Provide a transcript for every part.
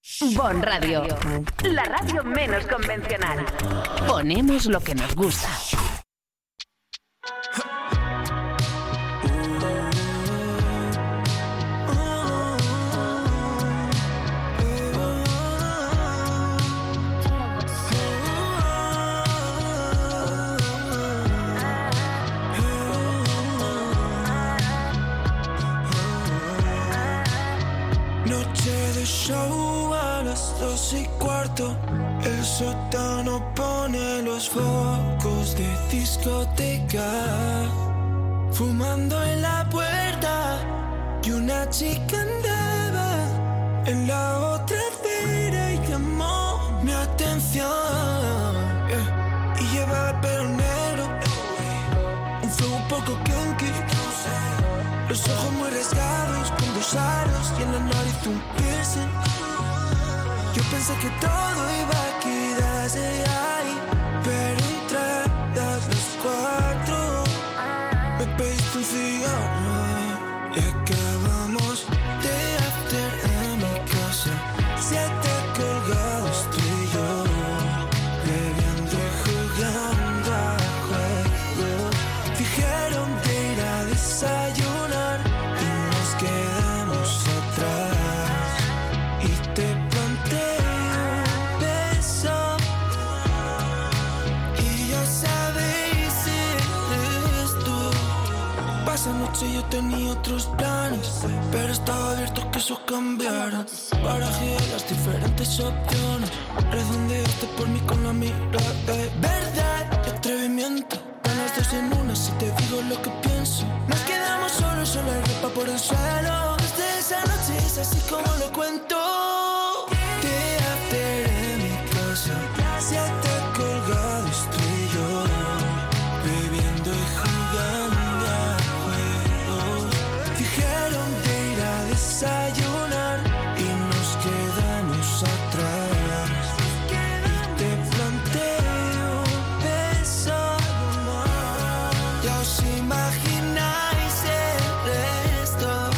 Bon Radio, la radio menos convencional. Ponemos lo que nos gusta. Noche de show a las 2:15. El sótano pone los focos de discoteca. Fumando en la puerta y una chica andaba en la otra acera y llamó mi atención. Y llevaba el pelo negro, un flow un poco kinky, los ojos muy rasgados con 2 aros y en la nariz un piercing. Yo pensé que todo iba a quedarse ahí, pero entradas las 4 me pediste un cigarro y acabamos de after en mi casa. 7 colgados tú y yo, bebiendo y jugando a juegos. Dijeron de ir a desayunar y nos quedamos atrás. Y te planteé un beso y ya sabéis si eres tú. Esa noche yo tenía otros planes, pero estaba abierto a que eso cambiara. Barajé las diferentes opciones, redondeaste por mí con la mirada de verdad y atrevimiento. Ganas 2 en una si te digo lo que pienso. Nos quedamos solos, solo hay ropa por el suelo. Desde esa noche es así como lo cuento. Te after en mi casa, 7 colgados tú y yo, bebiendo y jugando a juegos. Dijeron de ir a desayunar y nos quedamos atrás. Y te planteo un beso, ya os imagináis el resto.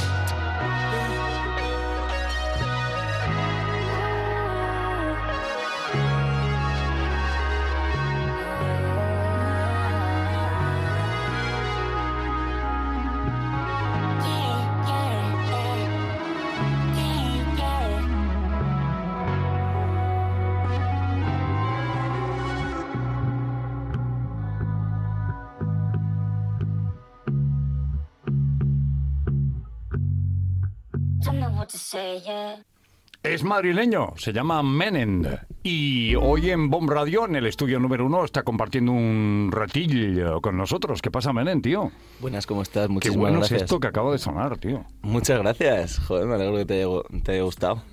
Es madrileño, se llama Menend y hoy en Bon Radio, en el estudio número 1, está compartiendo un ratillo con nosotros. ¿Qué pasa, Menend, tío? Buenas, ¿cómo estás? Qué Muchísimas bueno gracias. es esto que acaba de sonar, tío. Muchas gracias. Joder, me alegro que te haya gustado.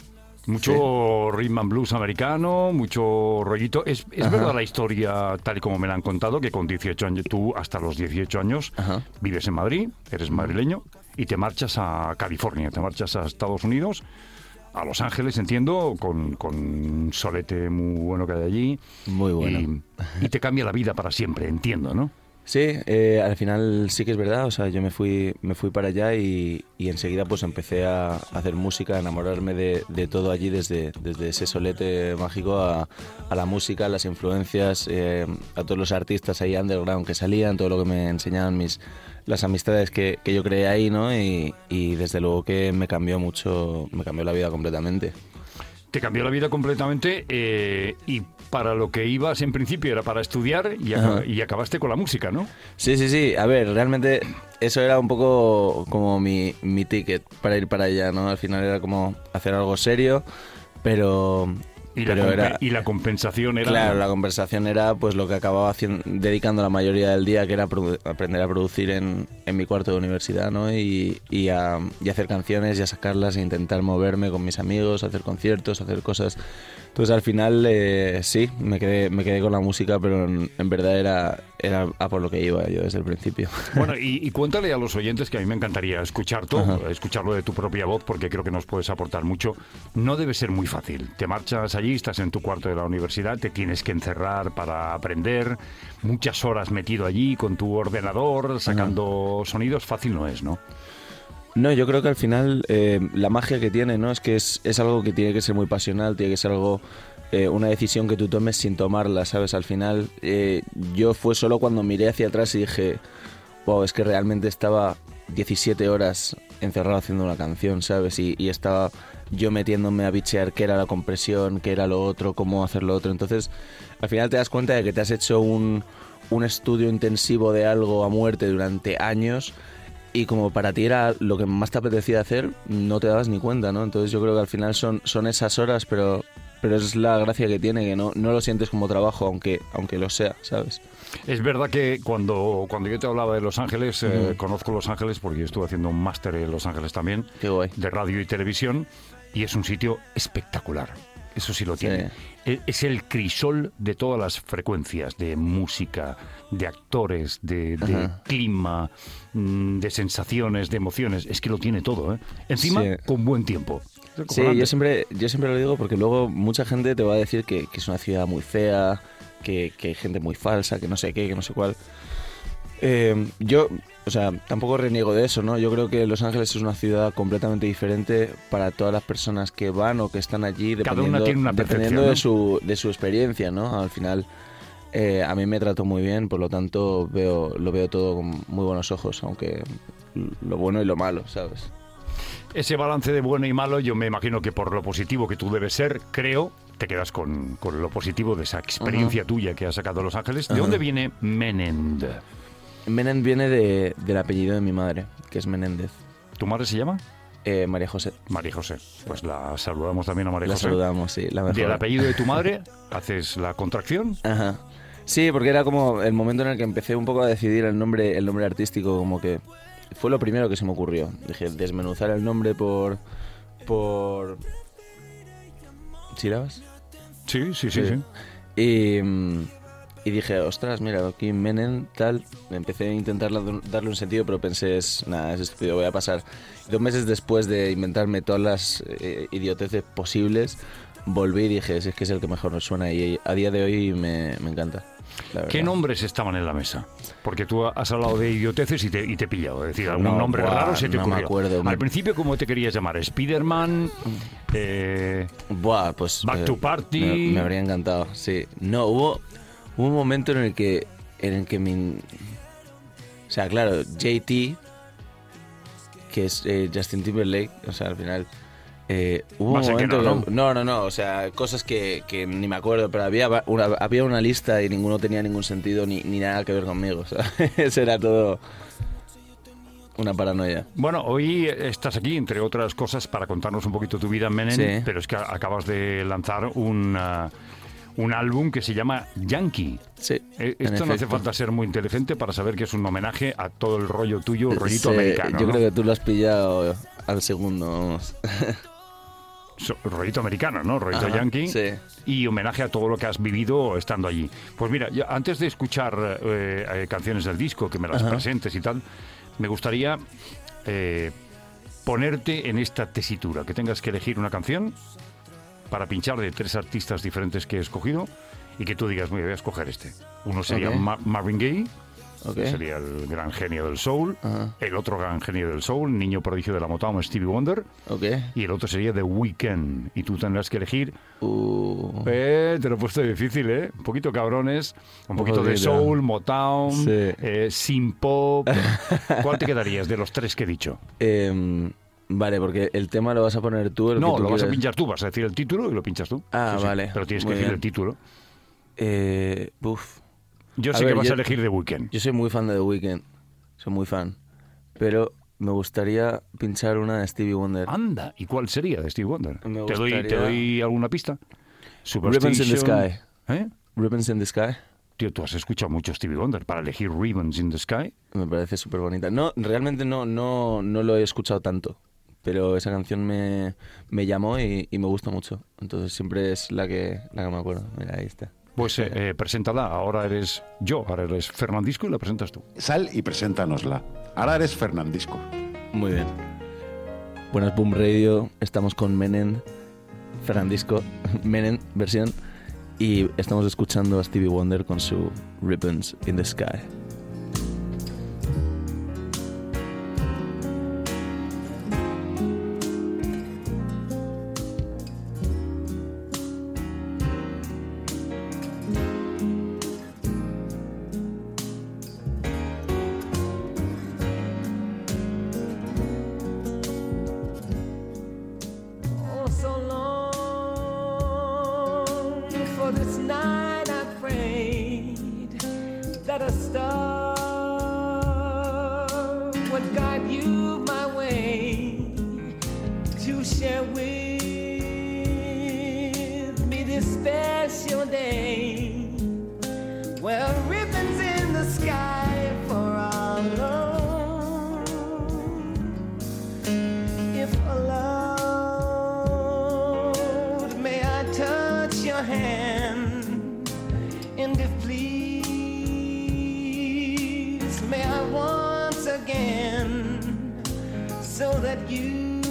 Mucho rhythm and blues americano, mucho rollito. ¿Es verdad la historia, tal y como me la han contado, que con 18 años, tú hasta los 18 años vives en Madrid, eres madrileño, y te marchas a California, te marchas a Estados Unidos, a Los Ángeles, entiendo, con un solete muy bueno que hay allí. Muy bueno. Y te cambia la vida para siempre, entiendo, ¿no? Sí, al final sí que es verdad. O sea, yo me fui para allá y enseguida pues empecé a hacer música, a enamorarme de todo allí, desde ese solete mágico a la música, a las influencias, a todos los artistas ahí underground que salían, todo lo que me enseñaban las amistades que yo creé ahí, ¿no? Y desde luego que me cambió mucho, me cambió la vida completamente. Te cambió la vida completamente y para lo que ibas en principio era para estudiar y acabaste con la música, ¿no? Sí. A ver, realmente eso era un poco como mi ticket para ir para allá, ¿no? Al final era como hacer algo serio, pero... Y la compensación era... Claro, la compensación era pues lo que acababa dedicando la mayoría del día, que era aprender a producir en mi cuarto de universidad, ¿no? Y hacer canciones y a sacarlas e intentar moverme con mis amigos, hacer conciertos, hacer cosas. Entonces al final sí, me quedé con la música, pero en verdad era a por lo que iba yo desde el principio. Bueno, y cuéntale a los oyentes, que a mí me encantaría escucharlo de tu propia voz, porque creo que nos puedes aportar mucho. No debe ser muy fácil. Te marchas allí, estás en tu cuarto de la universidad, te tienes que encerrar para aprender, muchas horas metido allí con tu ordenador, sacando sonidos. Fácil no es, ¿no? No, yo creo que al final la magia que tiene, ¿no? Es que es algo que tiene que ser muy pasional, tiene que ser algo, una decisión que tú tomes sin tomarla, ¿sabes? Al final yo fue solo cuando miré hacia atrás y dije, wow, es que realmente estaba 17 horas encerrado haciendo una canción, ¿sabes? Y estaba yo metiéndome a bichear qué era la compresión, qué era lo otro, cómo hacer lo otro. Entonces, al final te das cuenta de que te has hecho un estudio intensivo de algo a muerte durante años y como para ti era lo que más te apetecía hacer, no te dabas ni cuenta, ¿no? Entonces yo creo que al final son esas horas, pero es la gracia que tiene, que no lo sientes como trabajo, aunque lo sea, ¿sabes? Es verdad que cuando yo te hablaba de Los Ángeles, conozco Los Ángeles porque yo estuve haciendo un máster en Los Ángeles también, Qué guay. de radio y televisión, y es un sitio espectacular. Eso sí lo tiene. Sí. Es el crisol de todas las frecuencias, de música, de actores, de clima, de sensaciones, de emociones. Es que lo tiene todo, ¿eh? Encima, sí, con buen tiempo. Sí, yo siempre lo digo porque luego mucha gente te va a decir que es una ciudad muy fea, que hay gente muy falsa, que no sé qué, que no sé cuál. Yo, o sea, tampoco reniego de eso, ¿no? Yo creo que Los Ángeles es una ciudad completamente diferente para todas las personas que van o que están allí, dependiendo ¿no? de su experiencia, ¿no? Al final, a mí me trató muy bien, por lo tanto lo veo todo con muy buenos ojos, aunque lo bueno y lo malo, ¿sabes? Ese balance de bueno y malo, yo me imagino que por lo positivo que tú debes ser, creo, te quedas con lo positivo de esa experiencia tuya que has sacado a Los Ángeles. ¿De dónde viene Menend? Menend viene del apellido de mi madre, que es Menéndez. ¿Tu madre se llama? María José. María José. Pues la saludamos también a María José. La saludamos, sí. La mejor. ¿Del apellido de tu madre haces la contracción? Ajá. Sí, porque era como el momento en el que empecé un poco a decidir el nombre artístico, como que fue lo primero que se me ocurrió. Dije, desmenuzar el nombre por ¿sílabas? Sí. Y dije, ostras, mira, aquí Menem, tal. Empecé a intentar darle un sentido, pero pensé, es estúpido, voy a pasar. 2 meses después de inventarme todas las idioteces posibles, volví y dije, es que es el que mejor nos suena y a día de hoy me encanta. ¿Qué nombres estaban en la mesa? Porque tú has hablado de idioteces y te he pillado. Es decir, algún nombre raro se te ocurrió. No me acuerdo. Al principio, ¿cómo te querías llamar? ¿Spiderman? Pues... ¿Back to Party? Me habría encantado, sí. No, hubo un momento en el que o sea, claro, JT, que es Justin Timberlake, o sea, al final... hubo un momento que no, o sea, cosas que ni me acuerdo, pero había una lista y ninguno tenía ningún sentido ni nada que ver conmigo, o sea, eso era todo una paranoia. Bueno, hoy estás aquí, entre otras cosas, para contarnos un poquito tu vida en Menem, sí. Pero es que acabas de lanzar un álbum que se llama Yankee. Sí. Esto no hace falta ser muy inteligente para saber que es un homenaje a todo el rollo tuyo, rollito americano. Yo ¿no? creo que tú lo has pillado al segundo, vamos. Rollito americano, ¿no? Rollito yankee. Sí. Y homenaje a todo lo que has vivido estando allí. Pues mira, antes de escuchar canciones del disco, que me las presentes y tal, me gustaría ponerte en esta tesitura, que tengas que elegir una canción para pinchar de 3 artistas diferentes que he escogido y que tú digas, voy a escoger este. Uno sería Marvin Gaye, que sería el gran genio del soul. El otro gran genio del soul, niño prodigio de la Motown, Stevie Wonder. Y el otro sería The Weeknd. Y tú tendrás que elegir... te lo he puesto difícil, ¿eh? Un poquito cabrones, un poquito de soul, Motown, synth pop. ¿Cuál te quedarías de los 3 que he dicho? Vale, porque el tema lo vas a poner tú. No, lo vas a pinchar tú, vas a decir el título y lo pinchas tú. Vale. Pero tienes que decir el título. Yo sé que vas a elegir The Weeknd. Yo soy muy fan de The Weeknd, soy muy fan. Pero me gustaría pinchar una de Stevie Wonder. Anda, ¿y cuál sería de Stevie Wonder? ¿Te doy alguna pista? Ribbons in the Sky. Ribbons in the Sky. Tío, tú has escuchado mucho Stevie Wonder para elegir Ribbons in the Sky. Me parece súper bonita. No, realmente no lo he escuchado tanto. Pero esa canción me llamó y me gusta mucho. Entonces siempre es la que me acuerdo. Mira, ahí está. Pues preséntala. Ahora eres Fernandisco y la presentas tú. Sal y preséntanosla. Ahora eres Fernandisco. Muy bien. Buenas, Boom Radio. Estamos con Menem, Fernandisco, Menem versión. Y estamos escuchando a Stevie Wonder con su Ribbons in the Sky. For this night I prayed that a star would guide you my way to share with me this special day. Well, ribbons in the sky for our love. If allowed, may I touch your hand? And if please, may I once again, so that you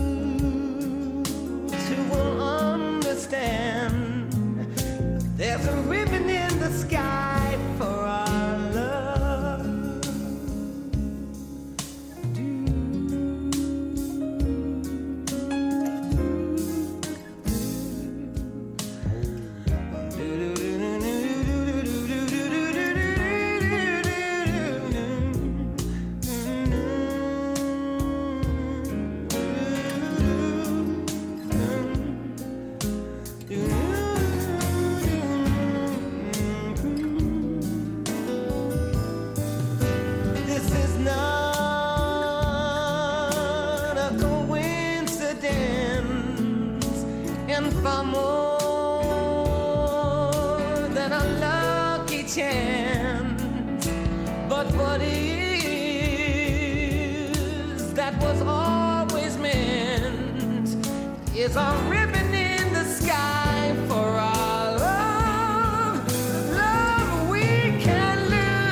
too will understand. There's a ribbon in the sky for our love. Far more than a lucky chance, but what is that was always meant is a ribbon in the sky for our love. Love we can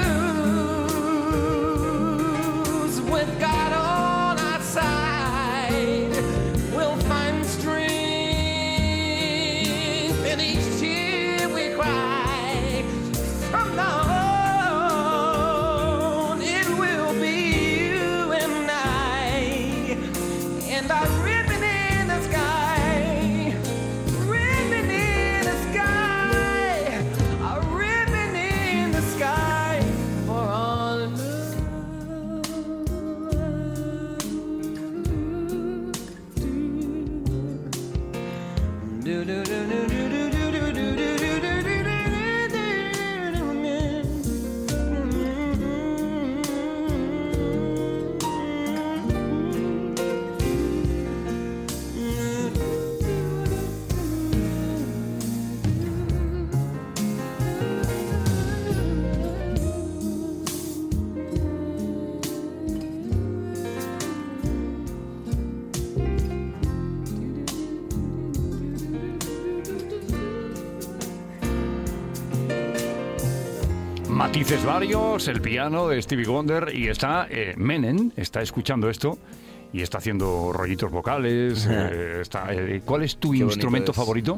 lose with God on our side. We'll find strength in each tear we cry. From now on, it will be you and I, and our ribbon in the sky, ribbon in the sky, a ribbon in the sky for all love. Matices varios, el piano de Stevie Wonder, y está Menem, está escuchando esto y está haciendo rollitos vocales. ¿Cuál es tu instrumento favorito?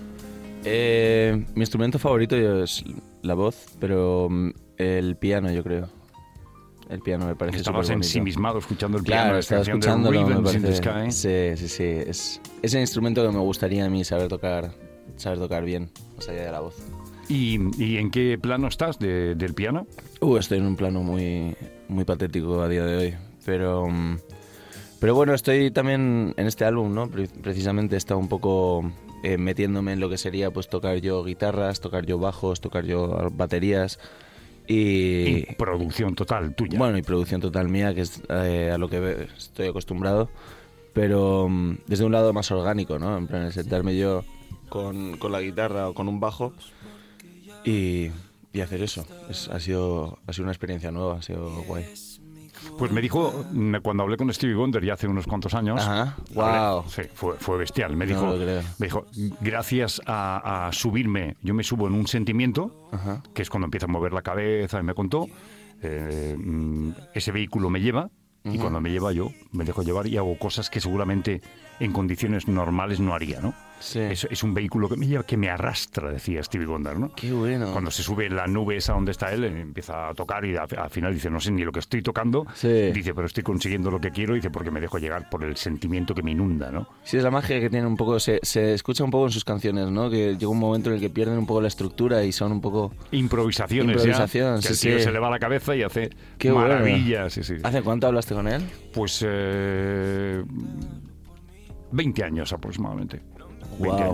Mi instrumento favorito es la voz, pero el piano, yo creo. El piano me parece Estabas superbonito. ensimismado escuchando el piano. Claro, estaba escuchándolo, me Ribbons in the parece. Sky. Sí. Es el instrumento que me gustaría a mí saber tocar bien, más allá de la voz. ¿Y en qué plano estás del piano? Estoy en un plano muy, muy patético a día de hoy, pero bueno, estoy también en este álbum, ¿no? Precisamente he estado un poco metiéndome en lo que sería pues tocar yo guitarras, tocar yo bajos, tocar yo baterías y producción total tuya. Bueno, y producción total mía, que es a lo que estoy acostumbrado, pero desde un lado más orgánico, ¿no? En plan, sentarme yo con la guitarra o con un bajo y hacer eso. Ha sido una experiencia nueva, ha sido guay. Pues me dijo, cuando hablé con Stevie Wonder ya hace unos cuantos años... Ajá, wow. Sí, fue bestial. Me dijo, gracias a subirme, yo me subo en un sentimiento, Ajá. que es cuando empiezo a mover la cabeza, y me contó, ese vehículo me lleva, y cuando me lleva yo me dejo llevar y hago cosas que seguramente en condiciones normales no haría, ¿no? Sí. Es un vehículo que me lleva, que me arrastra, decía Stevie Wonder, ¿no? Qué bueno. Cuando se sube en la nube esa donde está él, empieza a tocar y al final dice, no sé ni lo que estoy tocando. Sí. Dice, pero estoy consiguiendo lo que quiero, dice, porque me dejo llegar por el sentimiento que me inunda, ¿no? Sí, es la magia que tiene un poco, se escucha un poco en sus canciones, ¿no? Que llega un momento en el que pierden un poco la estructura y son un poco... Improvisaciones, Improvisación, ya, que sí, el tío sí. se le va la cabeza y hace Qué maravillas. Bueno. Sí. ¿Hace cuánto hablaste con él? Pues 20 años aproximadamente. 20 Wow. años.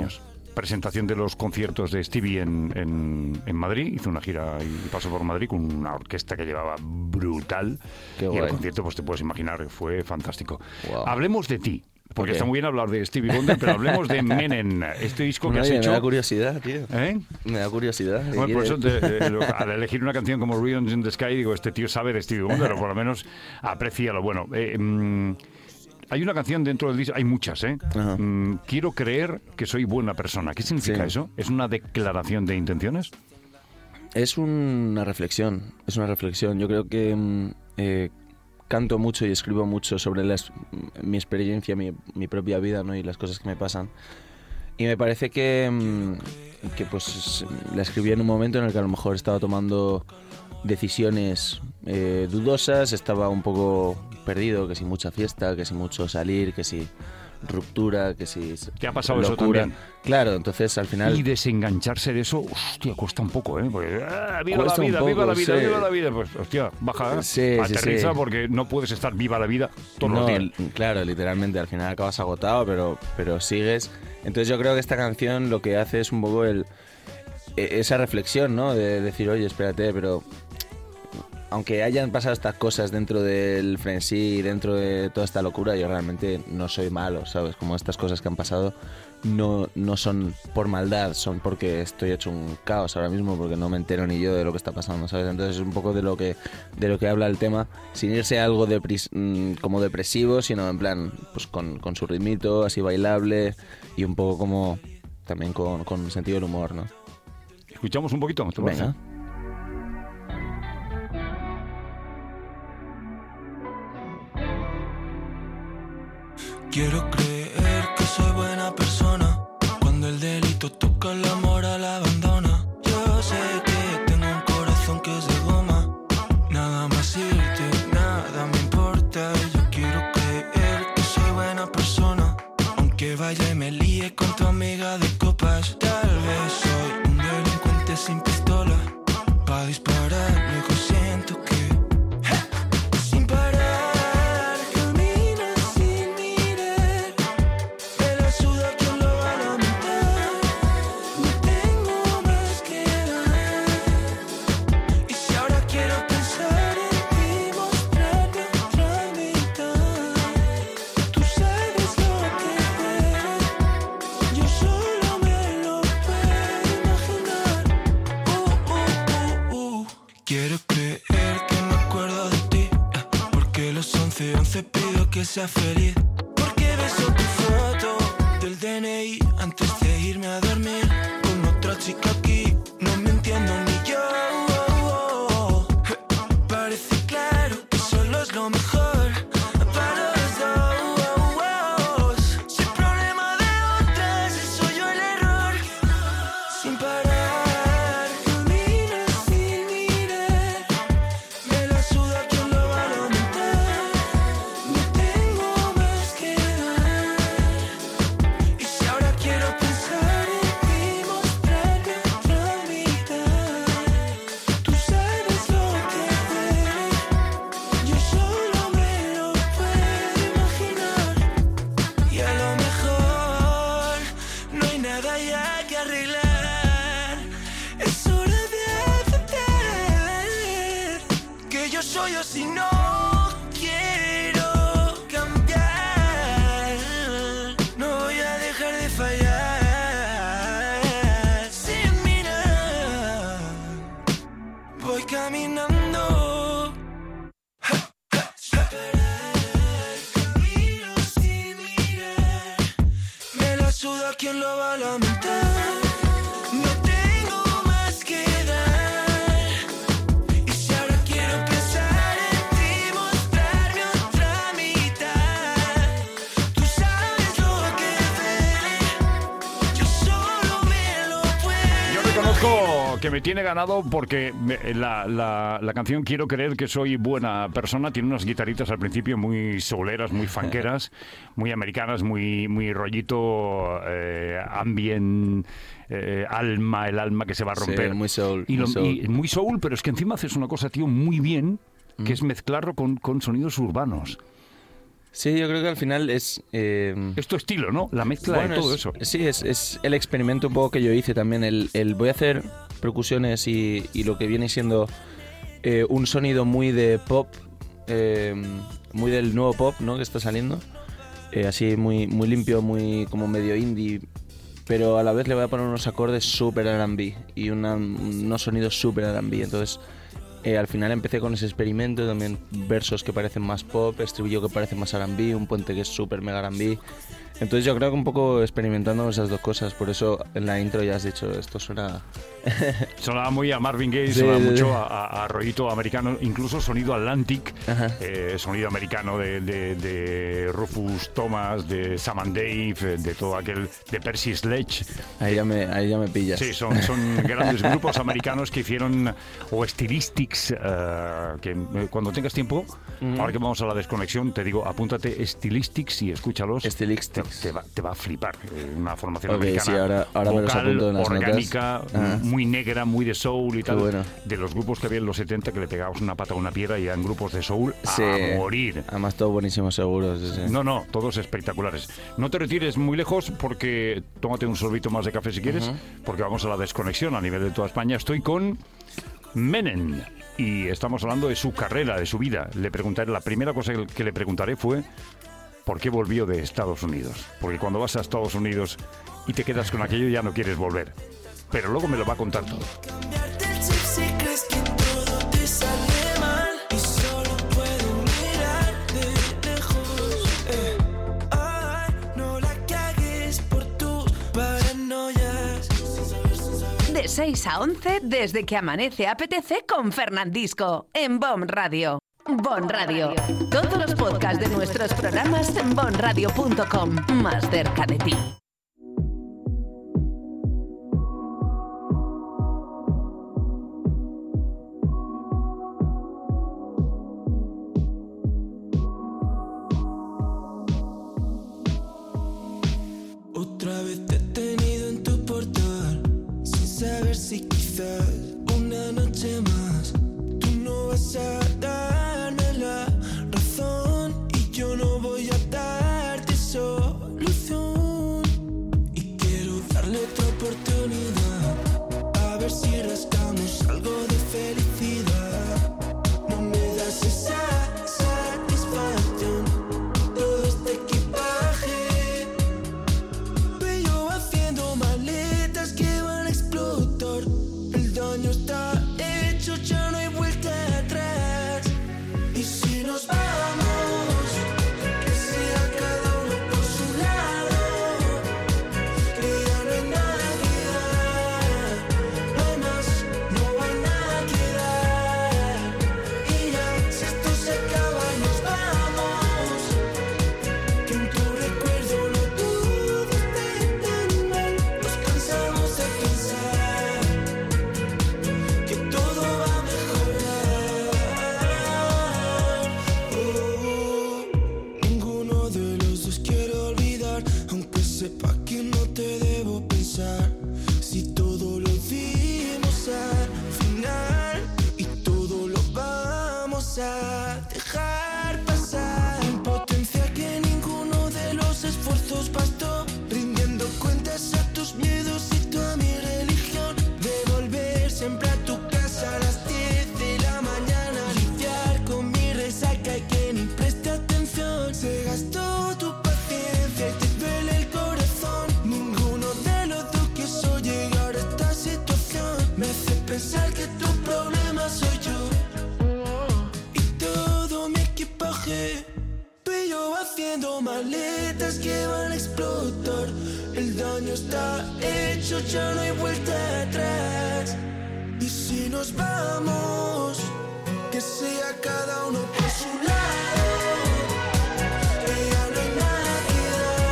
presentación de los conciertos de Stevie en Madrid. Hizo una gira y pasó por Madrid con una orquesta que llevaba brutal. Qué y guay. el concierto, pues te puedes imaginar, fue fantástico. Wow. Hablemos de ti. Porque Ok. está muy bien hablar de Stevie Wonder, pero hablemos de Menem, este disco que has Oye, hecho. me da curiosidad, tío. ¿Eh? Me da curiosidad. ¿Qué Bueno, por eso quieres? al elegir una canción como Ribbons in the Sky, digo, este tío sabe de Stevie Wonder, o por lo menos aprecia lo bueno. Hay una canción dentro del disco, hay muchas, ¿eh? Ajá. Quiero creer que soy buena persona. ¿Qué significa Sí. eso? ¿Es una declaración de intenciones? Es una reflexión, es una reflexión. Yo creo que canto mucho y escribo mucho sobre mi experiencia, mi propia vida, ¿no? Y las cosas que me pasan. Y me parece que pues la escribí en un momento en el que a lo mejor estaba tomando decisiones dudosas, estaba un poco perdido, que si mucha fiesta, que si mucho salir, que si ruptura, que si ¿Te ha pasado eso locura. también? Claro, entonces al final Y desengancharse de eso, hostia, cuesta un poco, ¿eh? Porque, viva Cuesta la un vida, poco, viva la vida, sí. viva la vida. Pues, hostia, baja, Sí, sí, aterriza, sí. porque no puedes estar viva la vida todos los no, días. claro, literalmente, al final acabas agotado, pero sigues. Entonces yo creo que esta canción lo que hace es un poco esa reflexión, ¿no? De decir, oye, espérate, pero aunque hayan pasado estas cosas dentro del frenesí, dentro de toda esta locura, yo realmente no soy malo, ¿sabes? Como estas cosas que han pasado no son por maldad, son porque estoy hecho un caos ahora mismo, porque no me entero ni yo de lo que está pasando, ¿sabes? Entonces es un poco de lo que habla el tema, sin irse a algo como depresivo, sino en plan, pues con su ritmito, así bailable, y un poco como también con sentido del humor, ¿no? Escuchamos un poquito, ¿te parece? Venga. Quiero creer que soy buena persona. Cuando el delito toca la moral abandona. Yo sé que tengo un corazón que es de goma. Nada más irte, nada me importa. Yo quiero creer que soy buena persona. Aunque vaya y me líe con tu amiga de copas. Tal vez soy un delincuente sin pistola pa' disparar, luego siento que sin parar caminas sin mirar. Me la suda quien lo va a lamentar. No tengo más que dar. Y si ahora quiero pensar en ti, mostrarte otra mitad. Tú sabes lo que ves, yo solo me lo puedo imaginar. Quiero creer que me acuerdo de ti, porque los 11 pido que sea feliz. Porque beso tu foto del DNI antes de irme a dormir con otra chica aquí. No me entiendo ni yo. Parece claro que solo es lo mejor para los dos. Sin problema de otras, soy yo el error. Sin parar, caminas sin mirar. Me la suda quien lo va a lamentar. No tengo más que dar. Y si ahora quiero pensar en ti, mostrarte otra mitad. Tú sabes lo que ves, yo solo me lo puedo imaginar. Y a lo mejor no hay nada ya que arreglar. Es hora de aceptar que yo soy yo si no quiero cambiar. No voy a dejar de fallar. Sin mirar, voy caminando. Sin parar, camino sin mirar. Me la suda quien lo va a lamentar. No tengo más que dar. Y si ahora quiero pensar en ti, mostrarme otra mitad. Tú sabes lo que ves, yo solo me lo puedo. Yo reconozco que me tiene ganado porque la canción Quiero creer que soy buena persona tiene unas guitarritas al principio muy souleras, muy funkeras, muy americanas, muy rollito, ambient, el alma que se va a romper. Sí, muy soul, Y muy soul. y muy soul, pero es que encima haces una cosa, tío, muy bien, que es mezclarlo con sonidos urbanos. Sí, yo creo que al final es... Es tu estilo, ¿no? La mezcla de todo eso. Sí, es el experimento un poco que yo hice también. El voy a hacer percusiones y lo que viene siendo un sonido muy de pop, muy del nuevo pop, ¿no? Que está saliendo. Así muy, muy limpio, muy como medio indie. Pero a la vez le voy a poner unos acordes súper R&B y unos sonidos súper R&B. Entonces... al final empecé con ese experimento, también versos que parecen más pop, estribillo que parece más R&B, un puente que es súper mega R&B. Entonces yo creo que un poco experimentando esas dos cosas, por eso en la intro ya has dicho, esto suena... Sonaba muy a Marvin Gaye, sonaba mucho a rollito americano, incluso sonido Atlantic, sonido americano de Rufus Thomas, de Sam and Dave, de todo aquel, de Percy Sledge. Ahí ya me pillas. Sí, son grandes grupos americanos que hicieron, o Stylistics, que cuando tengas tiempo, ahora que vamos a la desconexión, te digo, apúntate Stylistics y escúchalos. Stylistics. Te va a flipar. Una formación Okay, americana, sí, ahora me los apunto en las orgánica, muy negra, muy de soul y tal. Bueno. De los grupos que había en los 70 que le pegabas una pata a una piedra y eran grupos de soul sí, a morir. Además, todo buenísimo, seguro. Sí. No, todos espectaculares. No te retires muy lejos porque tómate un sorbito más de café si quieres, porque vamos a la desconexión a nivel de toda España. Estoy con Menem y estamos hablando de su carrera, de su vida. La primera cosa que le preguntaré fue ¿por qué volvió de Estados Unidos? Porque cuando vas a Estados Unidos y te quedas con aquello ya no quieres volver. Pero luego me lo va a contar todo. De 6 a 11, desde que amanece apetece con Fernandisco, en Bon Radio. Bon Radio. Todos los podcasts de nuestros programas en bonradio.com. Más cerca de ti. Otra vez te he tenido en tu portal, sin saber si quizás una noche más tú no vas a darme la razón y yo no voy a darte solución. Y quiero darle otra oportunidad, a ver si rascamos algo de felicidad. No me das esa satisfacción, todo este equipaje. Pero yo haciendo maletas que van a explotar. El daño está hecho, ya no hay vuelta atrás. Y si nos vamos, que sea cada uno por su lado, que ya no hay nada que dar. No hay más, no hay nada que dar. Y ya, si esto se acaba y nos vamos, que en tu recuerdo no todo esté tan mal. Nos cansamos de pensar que todo va a mejorar. Ninguno de los dos quiere olvidar, aunque sepa que no te debo pensar. Si todo lo dimos al final y todo lo vamos a dejar pasar. Impotencia que ninguno de los esfuerzos bastó, rindiendo cuentas a tus miedos y tú a mi religión. De volver siempre a tu casa a las 10 de la mañana, lidiar con mi resaca y que ni preste atención. Se gastó tu paciencia y te duele el corazón. Ninguno de los dos quiso llegar a esta situación. Me hace pensar que tu problema soy yo y todo mi equipaje. Tú y yo haciendo maletas que van a explotar. El daño está hecho, ya no hay vuelta atrás. Y si nos vamos, que sea cada uno por su lado, que ya no hay nada que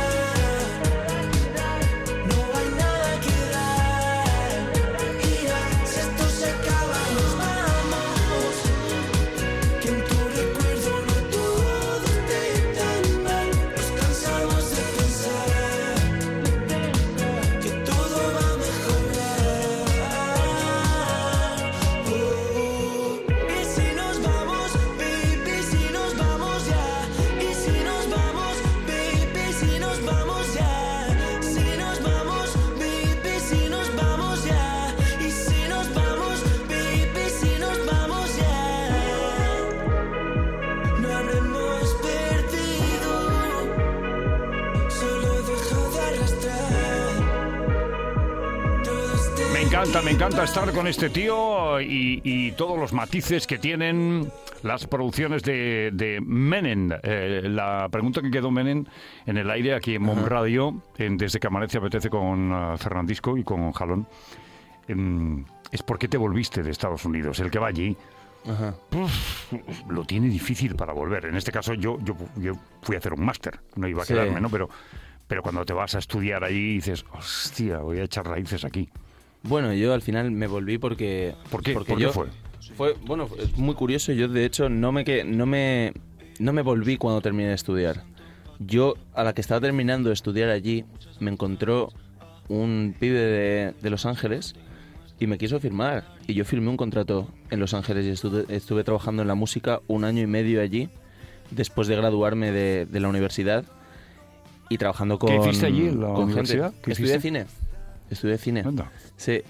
dar. No hay nada que dar. Y ya, si esto se acaba nos vamos, que en tu recuerdo no todo esté tan mal. Nos cansamos de pensar que todo va a mejorar. Me encanta estar con este tío y todos los matices que tienen las producciones de Menem. La pregunta que quedó Menem en el aire aquí en Bon Radio, Desde que amanece apetece con Fernandisco y con Jalón, es ¿por qué te volviste de Estados Unidos? El que va allí lo tiene difícil para volver. En este caso yo fui a hacer un máster, no iba a quedarme, ¿no? Pero cuando te vas a estudiar allí dices, hostia, voy a echar raíces aquí. Bueno, yo al final me volví porque... ¿Por qué? Porque ¿Por qué fue? Bueno, es muy curioso. Yo, de hecho, no me volví cuando terminé de estudiar. Yo, a la que estaba terminando de estudiar allí, me encontró un pibe de Los Ángeles y me quiso firmar. Y yo firmé un contrato en Los Ángeles y estuve trabajando en la música 1 año y medio allí, después de graduarme de la universidad y trabajando con... ¿Qué hiciste allí en la con universidad? gente. Estudié cine. Anda. Sí,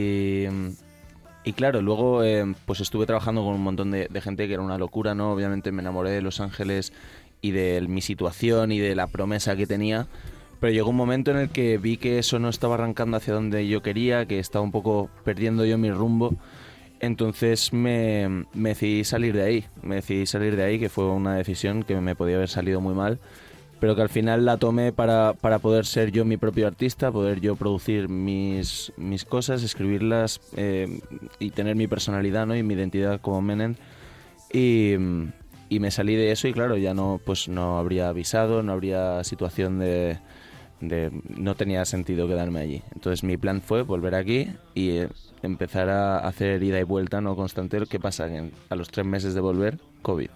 y claro, luego pues estuve trabajando con un montón de gente que era una locura, ¿no? Obviamente me enamoré de Los Ángeles y de mi situación y de la promesa que tenía, pero llegó un momento en el que vi que eso no estaba arrancando hacia donde yo quería, que estaba un poco perdiendo yo mi rumbo, entonces me decidí salir de ahí, que fue una decisión que me podía haber salido muy mal, pero que al final la tomé para poder ser yo mi propio artista, poder yo producir mis cosas, escribirlas y tener mi personalidad, ¿no? Y mi identidad como Menem. Y me salí de eso y claro, ya no habría avisado, no habría situación de no tenía sentido quedarme allí. Entonces mi plan fue volver aquí y empezar a hacer ida y vuelta, ¿no? Constante. ¿Qué pasa? Que a los 3 meses de volver, COVID.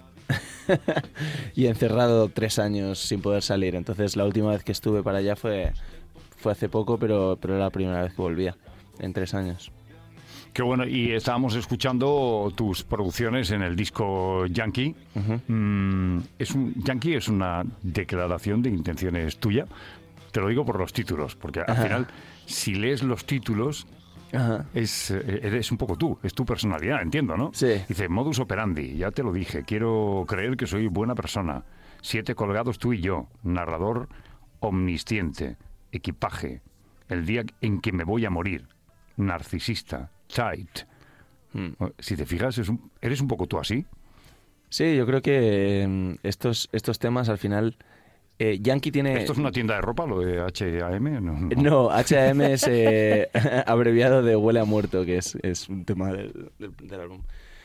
Y encerrado 3 años sin poder salir. Entonces la última vez que estuve para allá fue hace poco, pero era la primera vez que volvía en 3 años. Qué bueno, y estábamos escuchando tus producciones en el disco Yankee. Yankee es una declaración de intenciones tuya. Te lo digo por los títulos, porque al final, si lees los títulos, eres un poco tú, es tu personalidad, entiendo, ¿no? Sí. Dice, modus operandi, ya te lo dije, quiero creer que soy buena persona. 7 colgados tú y yo, narrador omnisciente, equipaje, el día en que me voy a morir, narcisista, tight. Si te fijas, eres un poco tú así. Sí, yo creo que estos temas al final... Yankee tiene... ¿Esto es una tienda de ropa, lo de H&M? No, H&M es abreviado de Huele a Muerto, que es un tema del álbum.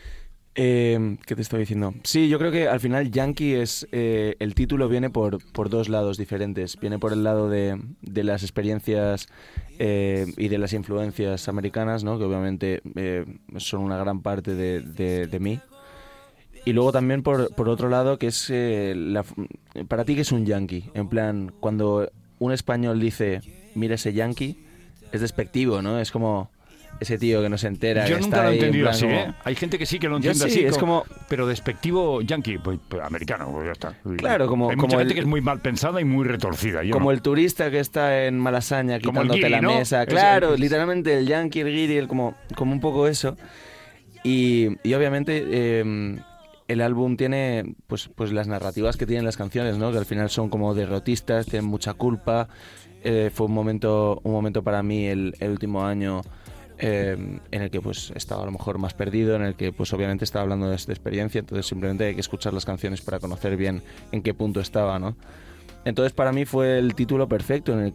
¿Qué te estoy diciendo? Sí, yo creo que al final Yankee es... el título viene por 2 lados diferentes. Viene por el lado de las experiencias y de las influencias americanas, ¿no? Que obviamente son una gran parte de mí. Y luego también por otro lado, que es para ti, ¿qué es un yankee? En plan, cuando un español dice, mira ese yankee, es despectivo, ¿no? Es como ese tío que no se entera. Yo que nunca está lo he ahí, entendido en plan, así, como... ¿eh? Hay gente que sí que lo entiende sí, así, es como... pero despectivo yankee, pues americano, pues ya está. Claro, como... Hay mucha como gente que es muy mal pensada y muy retorcida. Como el turista que está en Malasaña Como el quitándote guiri, la ¿no? mesa. Claro, literalmente el yankee, el guiri, como un poco eso. Y obviamente... el álbum tiene pues las narrativas que tienen las canciones, ¿no? Que al final son como derrotistas, tienen mucha culpa. Fue un momento para mí el último año en el que pues estaba a lo mejor más perdido, en el que pues obviamente estaba hablando de experiencia, entonces simplemente hay que escuchar las canciones para conocer bien en qué punto estaba, ¿no? Entonces para mí fue el título perfecto en el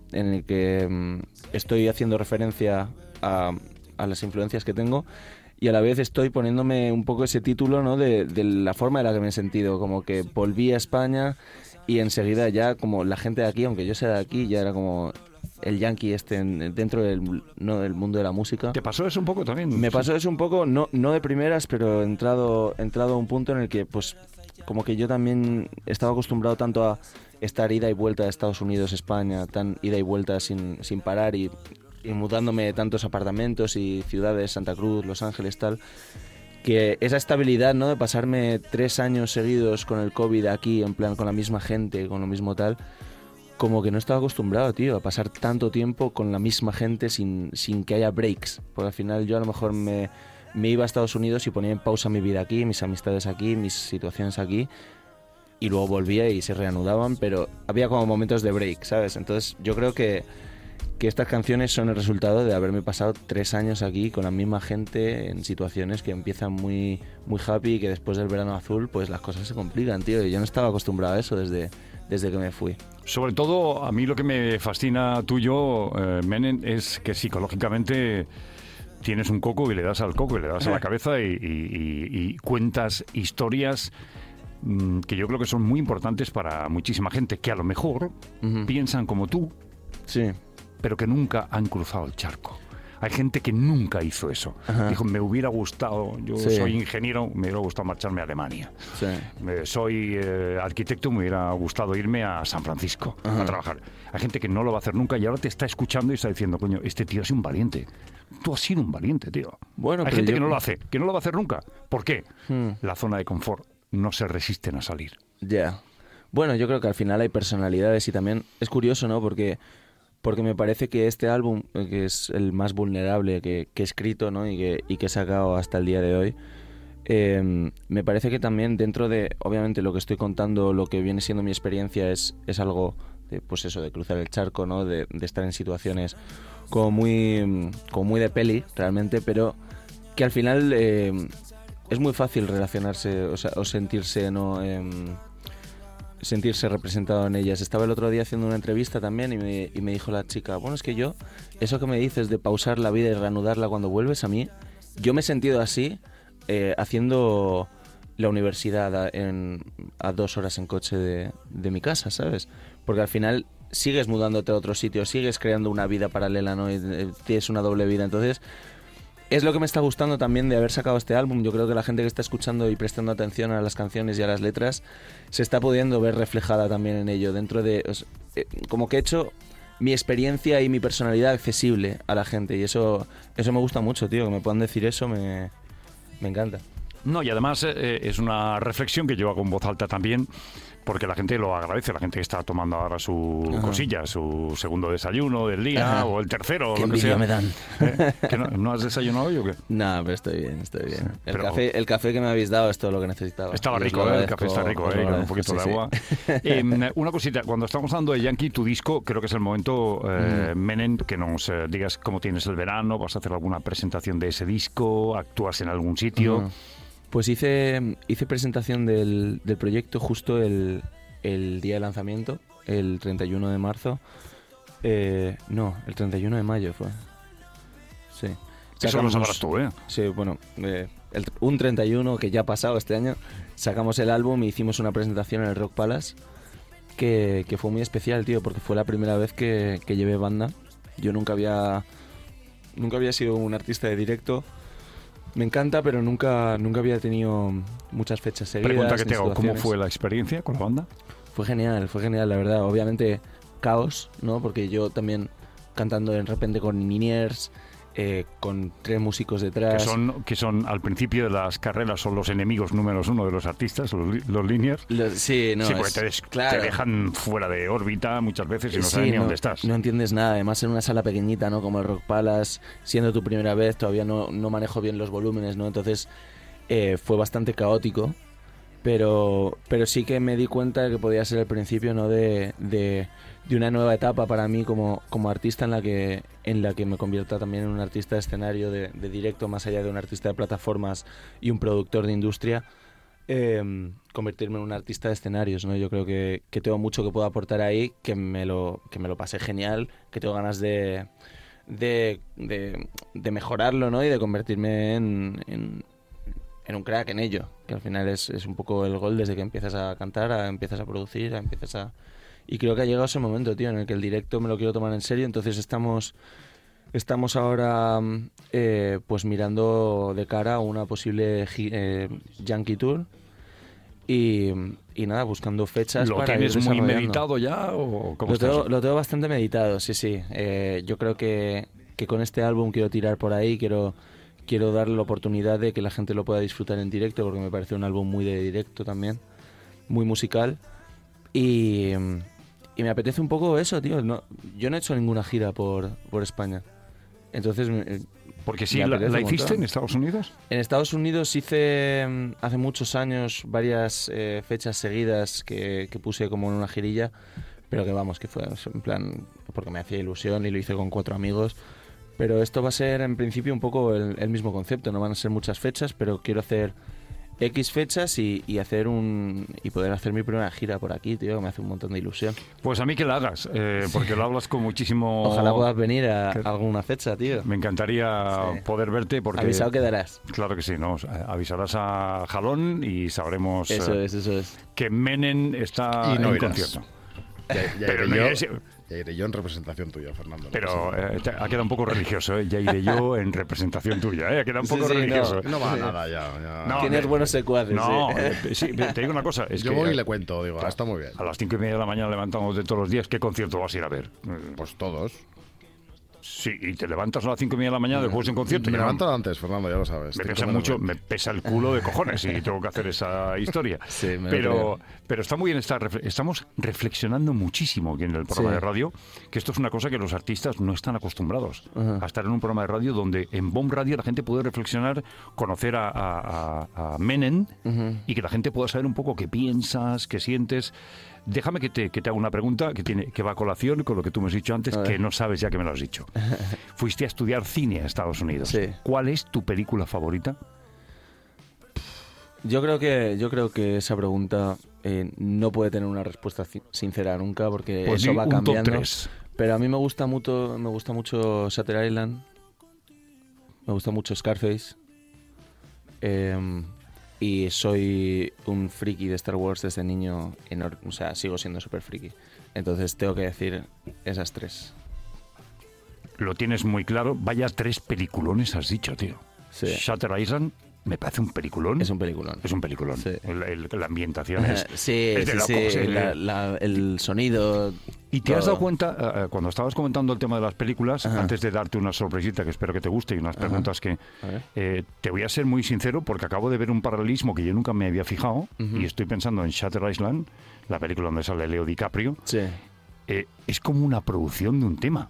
que estoy haciendo referencia a las influencias que tengo. Y a la vez estoy poniéndome un poco ese título, ¿no? De la forma en la que me he sentido, como que volví a España y enseguida ya como la gente de aquí, aunque yo sea de aquí, ya era como el yankee dentro del mundo de la música. ¿Te pasó eso un poco también? Me pasó eso un poco, no de primeras, pero he entrado a un punto en el que pues como que yo también estaba acostumbrado tanto a estar ida y vuelta de Estados Unidos, España, tan ida y vuelta sin parar y mudándome de tantos apartamentos y ciudades, Santa Cruz, Los Ángeles, tal, que esa estabilidad, ¿no? De pasarme 3 años seguidos con el COVID aquí, en plan con la misma gente, con lo mismo tal, como que no estaba acostumbrado, tío, a pasar tanto tiempo con la misma gente sin que haya breaks, porque al final yo a lo mejor me iba a Estados Unidos y ponía en pausa mi vida aquí, mis amistades aquí, mis situaciones aquí, y luego volvía y se reanudaban, pero había como momentos de break, ¿sabes? Entonces yo creo que que estas canciones son el resultado de haberme pasado 3 años aquí con la misma gente en situaciones que empiezan muy, muy happy y que después del verano azul pues las cosas se complican, tío. Y yo no estaba acostumbrado a eso desde que me fui. Sobre todo, a mí lo que me fascina tuyo, Menem, es que psicológicamente tienes un coco y le das al coco y le das a la cabeza y cuentas historias que yo creo que son muy importantes para muchísima gente que a lo mejor piensan como tú, Sí. pero que nunca han cruzado el charco. Hay gente que nunca hizo eso. Ajá. Dijo, me hubiera gustado, yo Sí. soy ingeniero, me hubiera gustado marcharme a Alemania. Sí. Soy arquitecto, me hubiera gustado irme a San Francisco a trabajar. Hay gente que no lo va a hacer nunca y ahora te está escuchando y está diciendo, coño, este tío es un valiente. Tú has sido un valiente, tío. Bueno, Hay pero gente yo- que no lo hace, que no lo va a hacer nunca. ¿Por qué? La zona de confort. No se resisten a salir. Ya. Bueno, yo creo que al final hay personalidades y también es curioso, ¿no? Porque me parece que este álbum, que es el más vulnerable que he escrito, ¿no? Y que he sacado hasta el día de hoy, me parece que también dentro de, obviamente, lo que estoy contando, lo que viene siendo mi experiencia es algo de, pues eso, de cruzar el charco, ¿no? De estar en situaciones como muy de peli, realmente, pero que al final es muy fácil relacionarse, o sentirse, ¿no? Sentirse representado en ellas. Estaba el otro día haciendo una entrevista también y me dijo la chica, bueno, es que yo, eso que me dices de pausar la vida y reanudarla cuando vuelves, a mí, yo me he sentido así haciendo la universidad a 2 horas en coche de mi casa, ¿sabes? Porque al final sigues mudándote a otro sitio, sigues creando una vida paralela, ¿no? Y tienes una doble vida, entonces... Es lo que me está gustando también de haber sacado este álbum. Yo creo que la gente que está escuchando y prestando atención a las canciones y a las letras se está pudiendo ver reflejada también en ello. Dentro de... como que he hecho mi experiencia y mi personalidad accesible a la gente. Y eso me gusta mucho, tío. Que me puedan decir eso me encanta. No, y además es una reflexión que lleva con voz alta también, porque la gente lo agradece, la gente que está tomando ahora su cosilla, su segundo desayuno del día o el tercero, Qué lo que envidia sea. me dan. ¿Que no has desayunado hoy o qué? No, pero estoy bien, estoy bien. Pero- El café que me habéis dado es todo lo que necesitaba. Estaba Y os rico, lo el café está rico, os lo con un agradezco, poquito sí, de sí. agua. Una cosita, cuando estamos hablando de Yankee, tu disco, creo que es el momento, Menem, que nos digas cómo tienes el verano, vas a hacer alguna presentación de ese disco, actúas en algún sitio. Pues hice presentación del proyecto justo el día de lanzamiento, el 31 de marzo. No, el 31 de mayo fue. Sí. Eso lo sabrás tú, ¿eh? Sí, bueno, un 31 que ya ha pasado este año, sacamos el álbum y hicimos una presentación en el Rock Palace que fue muy especial, tío, porque fue la primera vez que llevé banda. Yo nunca había sido un artista de directo. Me encanta, pero nunca había tenido muchas fechas seguidas. Pregunta que ni te hago, ¿cómo situaciones. fue la experiencia con la banda? Fue genial, la verdad. Obviamente caos, ¿no? Porque yo también cantando de repente con Niniers, con 3 músicos detrás. Que son al principio de las carreras, son los enemigos números 1 de los artistas, los linears. Sí, no, Sí, porque claro. te dejan fuera de órbita muchas veces y no Sí, saben ni dónde estás. No entiendes nada, además en una sala pequeñita, ¿no? Como el Rock Palace, siendo tu primera vez, todavía no manejo bien los volúmenes, ¿no? Entonces fue bastante caótico, pero sí que me di cuenta de que podía ser el principio, ¿no? de una nueva etapa para mí como artista en la que me convierta también en un artista de escenario, de directo, más allá de un artista de plataformas y un productor de industria. Convertirme en un artista de escenarios, ¿no? Yo creo que tengo mucho que puedo aportar ahí, que me lo pasé genial, que tengo ganas de mejorarlo, ¿no? Y de convertirme en un crack en ello, que al final es un poco el gol desde que empiezas a cantar, empiezas a producir, y creo que ha llegado ese momento, tío, en el que el directo me lo quiero tomar en serio. Entonces estamos ahora pues mirando de cara a una posible Yankee Tour y nada, buscando fechas. ¿Lo para ir tienes muy desarrollando. meditado ya o cómo Lo estás? tengo bastante meditado, sí. Yo creo que con este álbum quiero tirar por ahí, quiero darle la oportunidad de que la gente lo pueda disfrutar en directo, porque me parece un álbum muy de directo también, muy musical. Y me apetece un poco eso, tío. Yo no he hecho ninguna gira por España. Entonces... Porque sí, me ¿la apetece un hiciste montón. en Estados Unidos? En Estados Unidos hice hace muchos años varias fechas seguidas que puse como en una girilla, Pero que vamos, que fue en plan, porque me hacía ilusión y lo hice con 4 amigos. Pero esto va a ser en principio un poco el mismo concepto, no van a ser muchas fechas, pero quiero hacer X fechas y poder hacer mi primera gira por aquí, tío, me hace un montón de ilusión. Pues a mí que la hagas, porque lo hablas con muchísimo... Ojalá puedas venir a alguna fecha, tío. Me encantaría poder verte porque... Avisado quedarás. Claro que sí, ¿no? Avisarás a Jalón y sabremos eso es. que Menem está Y no en irás. concierto. Ya iré yo en representación tuya, Fernando. Pero ha quedado un poco religioso, ¿eh? Ya iré yo en representación tuya, ¿eh? Ha quedado un poco religioso. No va a nada ya. No, Tienes buenos secuaces. No, sí, te digo una cosa. Es Yo que, voy y le cuento, digo, está muy bien. A las 5:30 de la mañana levantamos de todos los días. ¿Qué concierto vas a ir a ver? Pues todos. Sí, y te levantas a las 5:30 de la mañana después de un concierto. Me Ya levanto antes, Fernando, ya lo sabes. me pesa mucho, me pesa el culo de cojones y tengo que hacer esa historia. Sí, pero está muy bien estamos reflexionando muchísimo aquí en el programa de radio, que esto es una cosa que los artistas no están acostumbrados a estar en un programa de radio donde en BOM Radio la gente puede reflexionar, conocer a Menem y que la gente pueda saber un poco qué piensas, qué sientes. Déjame que te haga una pregunta que va a colación con lo que tú me has dicho antes, que no sabes ya que me lo has dicho. Fuiste a estudiar cine a Estados Unidos. Sí. ¿Cuál es tu película favorita? Yo creo que esa pregunta no puede tener una respuesta sincera nunca, porque Pues eso di va un cambiando. top 3. Pero a mí me gusta mucho Shutter Island, me gusta mucho Scarface, y soy un friki de Star Wars desde niño, o sea, sigo siendo súper friki. Entonces tengo que decir esas 3. Lo tienes muy claro. Vaya 3 peliculones has dicho, tío. Sí. Shutter Island me parece un peliculón. Es un peliculón. Es un peliculón. Sí. La ambientación es... Sí, es de sí, locos, sí. ¿eh? El sonido... ¿Y te has todo. dado cuenta, cuando estabas comentando el tema de las películas, antes de darte una sorpresita que espero que te guste y unas preguntas que... te voy a ser muy sincero porque acabo de ver un paralelismo que yo nunca me había fijado y estoy pensando en Shutter Island, la película donde sale Leo DiCaprio. Sí. Es como una producción de un tema.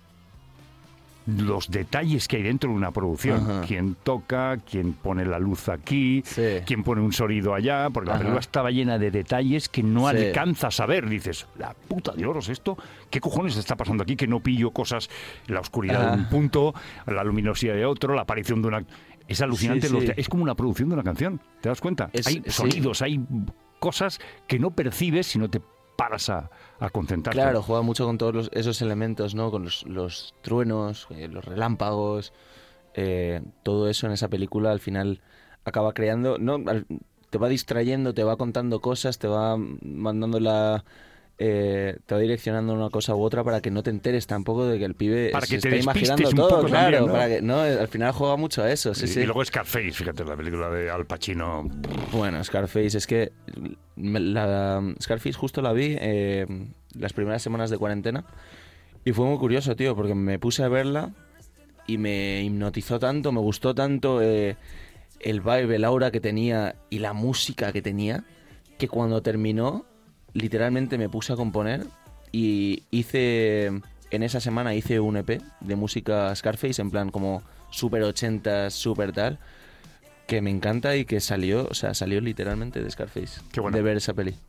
Los detalles que hay dentro de una producción. Quién toca, quién pone la luz aquí, quién pone un sonido allá, porque la película estaba llena de detalles que no alcanzas a ver. Dices, la puta de oros esto, ¿qué cojones está pasando aquí? Que no pillo cosas, la oscuridad de un punto, la luminosidad de otro, la aparición de una... Es alucinante. Es como una producción de una canción, ¿te das cuenta? Hay sonidos, hay cosas que no percibes si no te paras a concentrarte. Claro, juega mucho con todos esos elementos, ¿no? Con los truenos, los relámpagos, todo eso en esa película al final acaba creando, ¿no? Te va distrayendo, te va contando cosas, te va mandando te va direccionando una cosa u otra para que no te enteres tampoco de que el pibe para se que te está imaginando un todo, poco claro, también, ¿no? para que, no, al final juega mucho a eso, sí. Y luego Scarface, fíjate, la película de Al Pacino. Bueno, Scarface, es que Scarface justo la vi las primeras semanas de cuarentena y fue muy curioso, tío, porque me puse a verla y me hipnotizó tanto, me gustó tanto el vibe, el aura que tenía y la música que tenía, que cuando terminó, literalmente me puse a componer y en esa semana hice un EP de música Scarface, en plan como super 80s, super tal, que me encanta y que salió literalmente de Scarface. Qué bueno. De ver esa peli.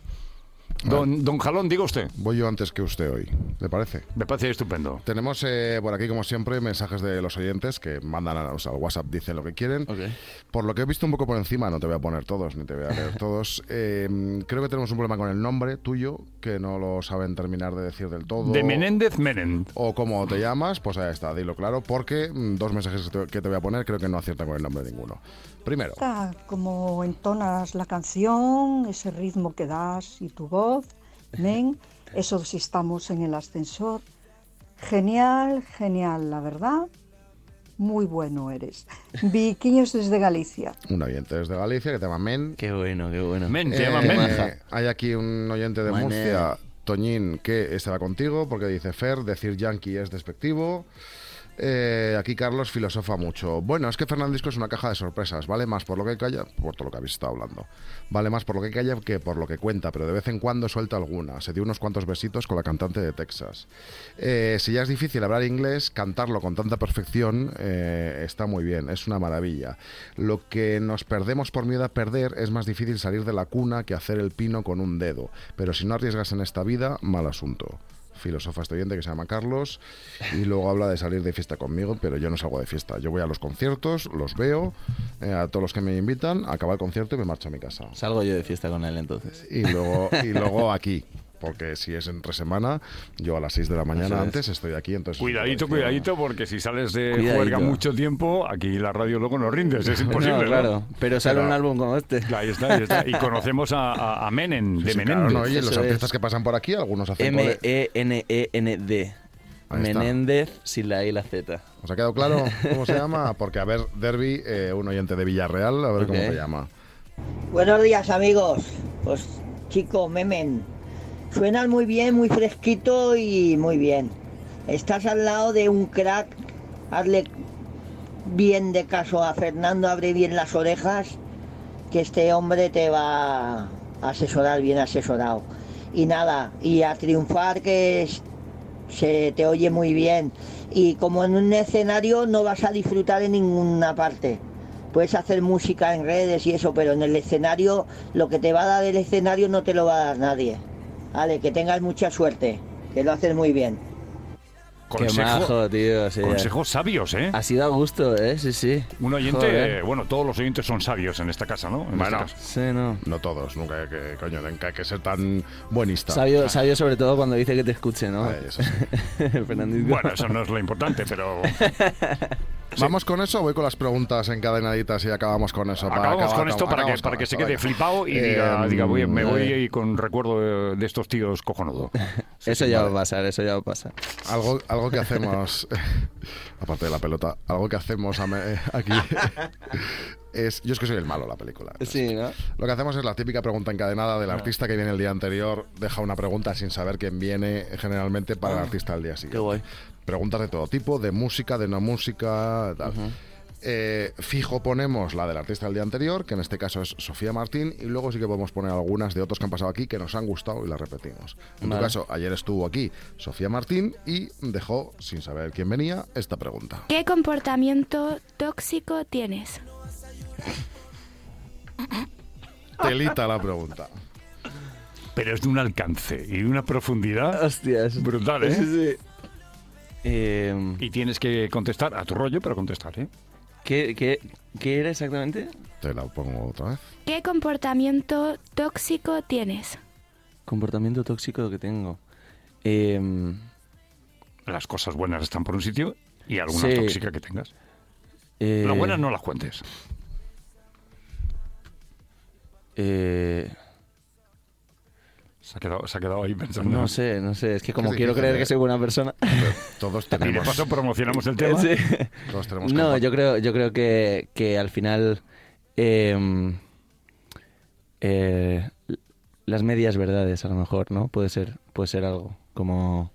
Don Jalón, diga usted. Voy yo antes que usted hoy, ¿le parece? Me parece estupendo. Tenemos por aquí, como siempre, mensajes de los oyentes que mandan al WhatsApp, dicen lo que quieren. Okay. Por lo que he visto un poco por encima, no te voy a poner todos, ni te voy a leer todos. Creo que tenemos un problema con el nombre tuyo, que no lo saben terminar de decir del todo. De Menéndez Menem. O cómo te llamas, pues ahí está, dilo claro, porque 2 mensajes que te voy a poner creo que no aciertan con el nombre de ninguno. Primero. Como entonas la canción, ese ritmo que das y tu voz, eso si estamos en el ascensor. Genial, la verdad. Muy bueno eres. Viquiños desde Galicia. Un oyente desde Galicia que te llama Men. Qué bueno. Men, te llama Men. Hay aquí un oyente de Murcia, Toñín, que estará contigo porque dice Fer, decir yankee es despectivo. Aquí Carlos filosofa mucho. Bueno, es que Fernandisco es una caja de sorpresas. Vale más por lo que calla, por todo lo que habéis estado hablando. Vale más por lo que calla que por lo que cuenta, pero de vez en cuando suelta alguna. Se dio unos cuantos besitos con la cantante de Texas. Si ya es difícil hablar inglés, cantarlo con tanta perfección está muy bien, es una maravilla. Lo que nos perdemos por miedo a perder es más difícil salir de la cuna que hacer el pino con un dedo. Pero si no arriesgas en esta vida, mal asunto. Filósofa estudiante que se llama Carlos y luego habla de salir de fiesta conmigo, pero yo no salgo de fiesta. Yo voy a los conciertos, los veo, a todos los que me invitan, acaba el concierto y me marcho a mi casa. Salgo yo de fiesta con él entonces. Y luego aquí. Porque si es entre semana, yo a las 6 de la mañana antes estoy aquí. Entonces Cuidadito, porque si sales de juerga mucho tiempo, aquí la radio luego no rindes, es imposible. No, claro, pero sale un álbum como este. Ahí está. Y conocemos a Menem, de Menéndez. Claro, no, y los artistas que pasan por aquí, algunos hacen... M-E-N-E-N-D. Menéndez sin la I y la Z. ¿Os ha quedado claro cómo se llama? Porque, a ver, Derby, un oyente de Villarreal, a ver cómo se llama. Buenos días, amigos. Pues, chico, Memen. Suenas muy bien, muy fresquito y muy bien. Estás al lado de un crack. Hazle bien de caso a Fernando, abre bien las orejas, que este hombre te va a asesorar bien asesorado. Y nada, y a triunfar, que se te oye muy bien. Y como en un escenario no vas a disfrutar en ninguna parte. Puedes hacer música en redes y eso, pero en el escenario, lo que te va a dar el escenario no te lo va a dar nadie. Vale, que tengas mucha suerte, que lo haces muy bien. Qué majo, tío. Sí, consejos sabios, ¿eh? Ha sido a gusto, ¿eh? Sí. Un oyente, bueno, todos los oyentes son sabios en esta casa, ¿no? Bueno, sí, no. No todos, nunca hay que ser tan buenista. Sabio sobre todo cuando dice que te escuche, ¿no? Eso sí. Bueno, eso no es lo importante, pero... ¿Vamos con eso o voy con las preguntas encadenaditas y acabamos con eso? Acabamos con esto para que se quede flipado y diga me voy con recuerdo de estos tíos cojonudo. Eso ya va a pasar. Algo que hacemos, aparte de la pelota, algo que hacemos aquí es... Yo es que soy el malo en la película. Sí, ¿no? Lo que hacemos es la típica pregunta encadenada del artista que viene el día anterior, deja una pregunta sin saber quién viene, generalmente para el artista del día siguiente. Qué guay. Preguntas de todo tipo, de música, de no música, tal. Fijo ponemos la del artista del día anterior, que en este caso es Sofía Martín, y luego sí que podemos poner algunas de otros que han pasado aquí que nos han gustado y las repetimos. En tu caso, ayer estuvo aquí Sofía Martín y dejó, sin saber quién venía, esta pregunta. ¿Qué comportamiento tóxico tienes? Telita la pregunta. Pero es de un alcance y de una profundidad brutal, ¿eh? Sí. Y tienes que contestar a tu rollo, pero contestar, ¿eh? ¿Qué era exactamente? Te la pongo otra vez. ¿Qué comportamiento tóxico tienes? Comportamiento tóxico que tengo. Las cosas buenas están por un sitio y alguna tóxica que tengas. Las buenas no las cuentes. Se ha quedado ahí pensando. No sé. Es que como quiero creer que soy buena persona. Todos tenemos. Y de paso promocionamos el tema. Sí. Todos tenemos. No, yo creo que al final las medias verdades a lo mejor, ¿no? Puede ser algo como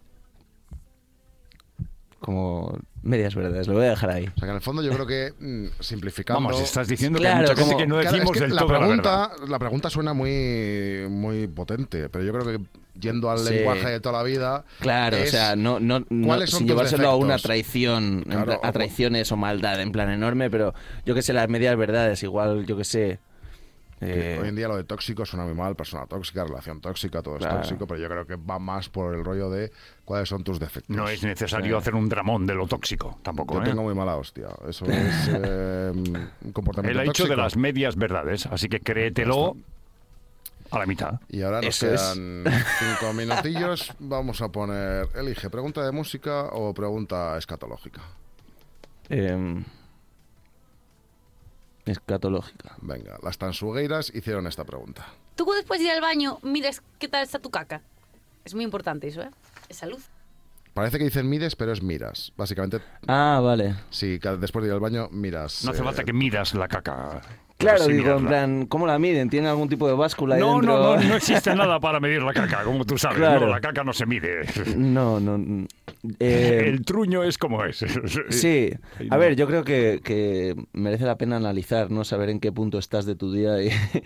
medias verdades, lo voy a dejar ahí. O sea, que en el fondo yo creo que simplificando... Vamos, estás diciendo que hay mucha gente que no decimos del todo la verdad. La pregunta suena muy, muy potente, pero yo creo que yendo al lenguaje de toda la vida... Claro, o sea, no sin llevárselo a una traición, claro, a traiciones o maldad en plan enorme, pero yo que sé, las medias verdades, igual, yo que sé... Hoy en día lo de tóxico suena muy mal, persona tóxica, relación tóxica, todo es tóxico, pero yo creo que va más por el rollo de cuáles son tus defectos. No es necesario hacer un dramón de lo tóxico, tampoco. Yo tengo muy mala hostia, eso es un comportamiento Él ha dicho tóxico. de las medias verdades, así que créetelo a la mitad. Y ahora nos quedan 5 minutillos, vamos a poner, elige, pregunta de música o pregunta escatológica. Escatológica. Venga, las tansugueiras hicieron esta pregunta. Tú después de ir al baño miras qué tal está tu caca. Es muy importante eso, ¿eh? Es salud. Parece que dicen mides, pero es miras. Básicamente. Ah, vale. Sí, después de ir al baño miras. No hace falta que miras la caca. Claro, Pues sí, digo, en mirarla. plan, ¿cómo la miden? ¿Tiene algún tipo de báscula ahí No, dentro? no existe nada para medir la caca, como tú sabes. Claro. No, la caca no se mide. No. El truño es como es. Sí, a ver, yo creo que merece la pena analizar, ¿no? Saber en qué punto estás de tu día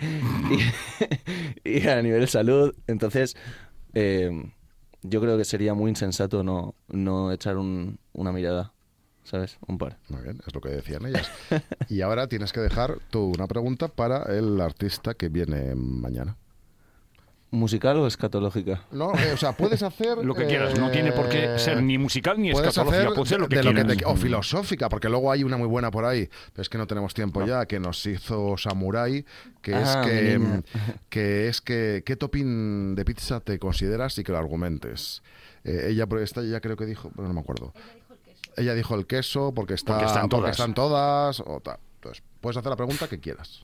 y a nivel salud. Entonces, yo creo que sería muy insensato no echar una mirada, ¿sabes? Un par. Muy bien, es lo que decían ellas. Y ahora tienes que dejar tú una pregunta para el artista que viene mañana. ¿Musical o escatológica? No, o sea, puedes hacer... Lo que quieras, no tiene por qué ser ni musical ni puedes escatológica, hacer puede ser lo que de quieras. o filosófica, porque luego hay una muy buena por ahí, pero es que no tenemos tiempo ya, que nos hizo Samurai, que es que ¿qué topping de pizza te consideras y que lo argumentes? Ella creo que dijo, pero no me acuerdo. Ella dijo el queso porque están todas o tal. Entonces, puedes hacer la pregunta que quieras.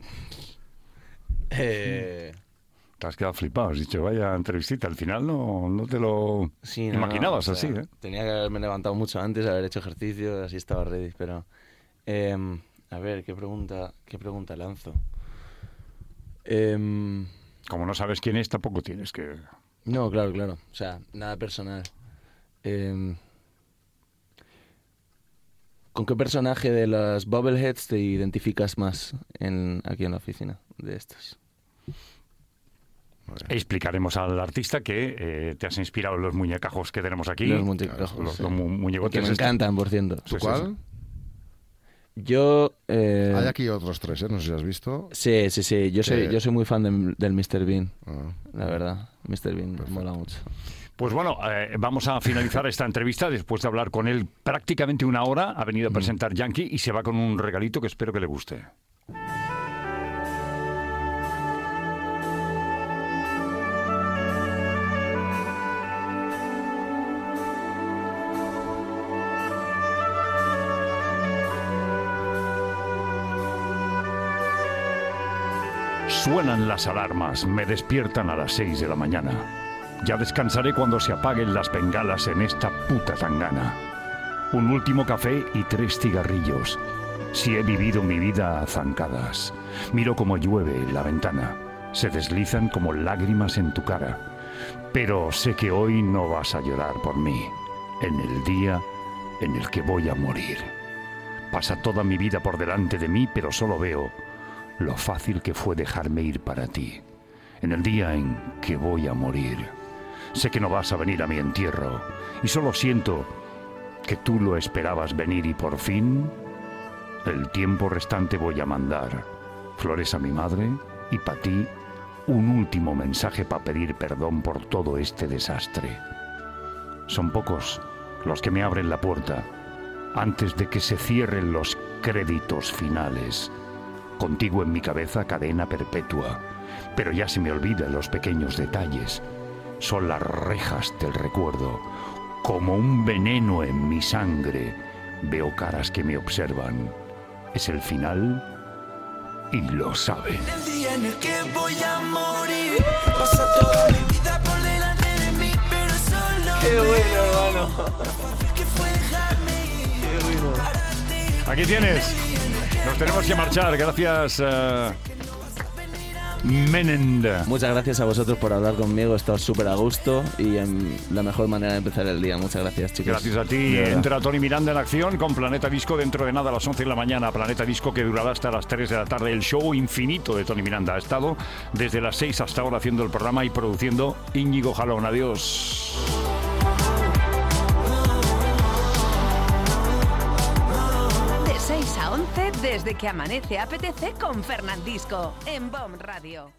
Te has quedado flipado, has dicho, vaya entrevistita. Al final no te lo imaginabas así, ¿eh? Tenía que haberme levantado mucho antes, haber hecho ejercicio, así estaba ready, pero... a ver, ¿qué pregunta lanzo? Como no sabes quién es, tampoco tienes que... No, claro. O sea, nada personal. ¿Con qué personaje de las Bubbleheads te identificas más aquí en la oficina de estos? Explicaremos al artista que te has inspirado en los muñecajos que tenemos aquí. Los muñecajos, los sí. muñecotes. Que me encantan, por cierto. ¿Tú cuál? Yo... Hay aquí otros 3, no sé si has visto. Sí. Yo soy muy fan del Mr. Bean, Ah. la verdad. Mr. Bean mola mucho. Pues bueno, vamos a finalizar esta entrevista después de hablar con él prácticamente una hora. Ha venido a presentar Yankee y se va con un regalito que espero que le guste. Suenan las alarmas, me despiertan a las 6 de la mañana. Ya descansaré cuando se apaguen las bengalas en esta puta tangana. Un último café y 3 cigarrillos. Si he vivido mi vida a zancadas. Miro como llueve en la ventana. Se deslizan como lágrimas en tu cara. Pero sé que hoy no vas a llorar por mí. En el día en el que voy a morir. Pasa toda mi vida por delante de mí, pero solo veo lo fácil que fue dejarme ir para ti. En el día en que voy a morir. Sé que no vas a venir a mi entierro y solo siento que tú lo esperabas venir y por fin, el tiempo restante voy a mandar flores a mi madre y para ti un último mensaje para pedir perdón por todo este desastre. Son pocos los que me abren la puerta antes de que se cierren los créditos finales. Contigo en mi cabeza cadena perpetua, pero ya se me olvidan los pequeños detalles. Son las rejas del recuerdo, como un veneno en mi sangre. Veo caras que me observan. Es el final y lo saben. El día en el que voy a morir, pasa toda mi vida por delante de mí, pero solo ¡Qué bueno, hermano! que fue dejarme ir. ¡Qué bueno! Aquí tienes. Nos tenemos que marchar. Gracias, Menend. Muchas gracias a vosotros por hablar conmigo. He estado súper a gusto y en la mejor manera de empezar el día. Muchas gracias, chicos. Gracias a ti. Entra Tony Miranda en acción con Planeta Disco dentro de nada a las 11 de la mañana. Planeta Disco que durará hasta las 3 de la tarde. El show infinito de Tony Miranda. Ha estado desde las 6 hasta ahora haciendo el programa y produciendo Íñigo Jalón. Adiós. De 6 a 11 desde que amanece APTC con Fernandisco en BOM Radio.